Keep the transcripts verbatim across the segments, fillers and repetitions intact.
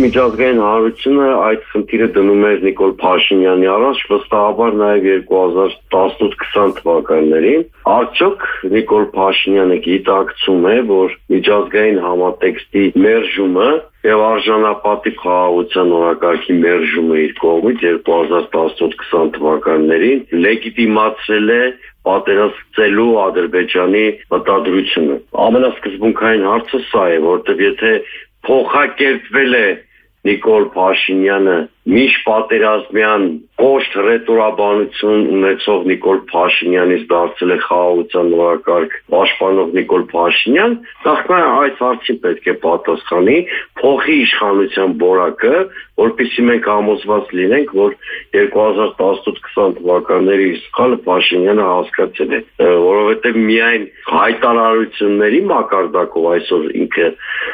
միջազգային հանրությունը այդ խնդիրը դնում էր Նիկոլ Փաշինյանի առաջ, վստահաբար նաև երկու հազար տասնութ քսան թվականներին։ Արդյոք Նիկոլ Փաշինյանը գիտակցում է, որ միջազգային համատեքստի մերժումը եւ արժանապատիվ խաղաղության օրակարգի մերժումը իր կողմից երկու հազար տասնութ քսան թվականներին լեգիտիմացրել է պատերազմելու Ադրբեջանի մտադրությունը։ Ամենասկզբունքային հարցը սա է, որտեղ եթե փոխակերպվել է Նիկոլ Փաշինյանը միշտ պատերազմյան կոշտ ռետորաբանություն ունեցող Նիկոլ Փաշինյանից դարձել է խաղաղության օրակարգ պաշտպանող Նիկոլ Փաշինյան, նախքան այս հարցին պետք է պատասխանի, փոխի իշխանության որակը, որպեսզի մենք համոզված լինենք, որ երկու հազար տասնութ քսան թվականների սխալը Փաշինյանը հասկացել է, որովհետև միայն հայտարարությունների մակարդակով այսօր ինքը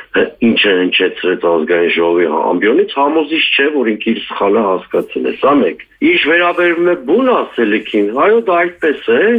ինչ է հնչեցրեց ազգային ժողովի ամբիոնից համոզիչ չէ, որ ինքը իր սխալը հասկացել է։ Սա մեկ։ Ինչ վերաբերում է բուն ասելիքին, այո, դա այդպես է։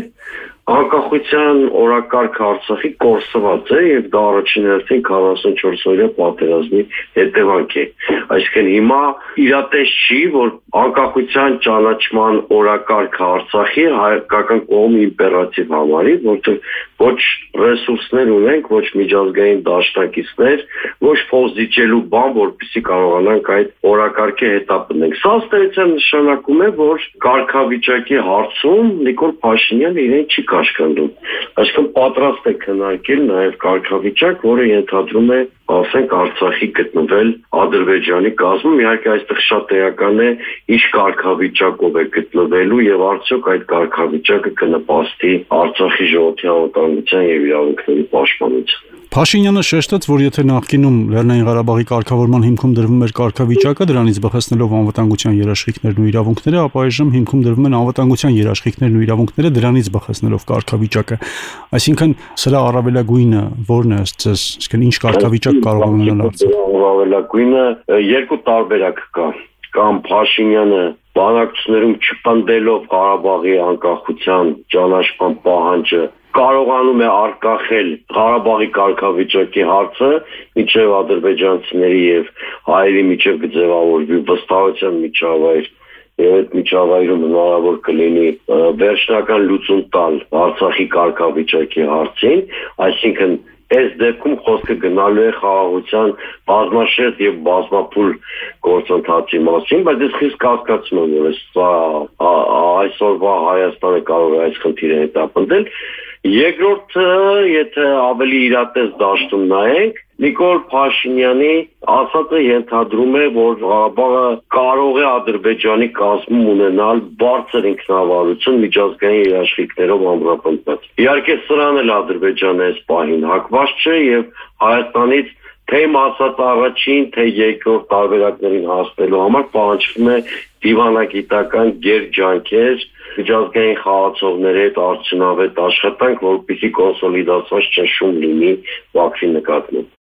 Անկախության օրակարգը Արցախի կորսված է եւ դա առաջին հերթին քառասունչորս օրյա պատերազմի հետևանք է։ Այսինքն հիմա իրատես չի, որ անկախության ճանաչման օրակարգը Արցախի հայկական կողմի իմպերատիվ համարի, որտեղ ոչ ռեսուրսներ ունենք, ոչ միջազգային դաշնակիցներ, ոչ փոխզիջելու բան, որպեսզի կարողանանք այդ օրակարգի հետապնդենք։ Սա ըստ նշանակում է, որ կարգավիճակի հարցում Նիկոլ Փաշինյանը իրեն չի կաշկանդում։ Այսինքն պատրաստ է քննարկել նաև կարգավիճակ, որը ենթադրում է, ասենք, Արցախի գտնվել Ադրբեջանի կազմում, իհարկե այստեղ շատ էական է, ինչ կարգավիճակով է գտնվելու եւ արդյոք այդ կարգավիճակը կնպաստի Արցախի ժողովրդի անվտանգության եւ իրավունքների պաշտպանության։ Փաշինյանը շեշտեց, որ եթե նախկինում Լեռնային Ղարաբաղի կարգավորման հիմքում դրվում էր կարգավիճակը, դրանից բխեցնելով անվտանգության երաշխիքներն ու իրավունքները, ապա այժմ հիմքում դրվում են անվտանգության երաշխիքներն ու իրավունքները, դրանից բխեցնելով կարգավիճակը։ Այսինքն սրա առավելագույնը ո՞րն է ըստ ձեզ, այսինքն ինչ կարգավիճակ կարող է ունենալ Արցախը։ Առավելագույնը երկու տարբերակ կա։ Կամ Փաշինյանը բանակցություններում չպնդելով Ղարաբաղի անկախության ճանաչման պահանջը կարողանում է արկախել Ղարաբաղի կարգավիճակի հարցը, մինչև ադրբեջանցիների եւ հայերի միջև կձևավորվի վստահության միջավայր, եւ այդ միջավայրում հնարավոր կլինի վերջնական լուծում տալ Արցախի կարգավիճակի հարցին, այսինքն այս դեպքում խոսքը գնալու է խաղաղության բազմաշերտ եւ բազմափուլ գործընթացի մասին, բայց ես խիստ կասկածում եմ, որ այսօրվա Հայաստանը կարող է այս խնդիրը հետապնդել։ Երկրորդը, եթե ավելի իրատես դաշտում նայենք, Նիկոլ Փաշինյանի ասածը ենթադրում է, որ Ղարաբաղը կարող է Ադրբեջանի կազմում ունենալ բարձր ինքնավարություն միջազգային երաշխիքներով ամրապնդված։ Իհարկե սրան էլ Ադրբեջանը այս պահին հակված չէ եւ Հայաստանից թե ասած առաջին, թե երկրորդ տարբերակներին հասնելու համար պահանջվում է դիվանագիտական գերջանքեր, միջազգային խաղացողների հետ արդյունավետ աշխատանք, որպեսզի կոնսոլիդացված ճնշում լինի Բաքվի նկատմամբ։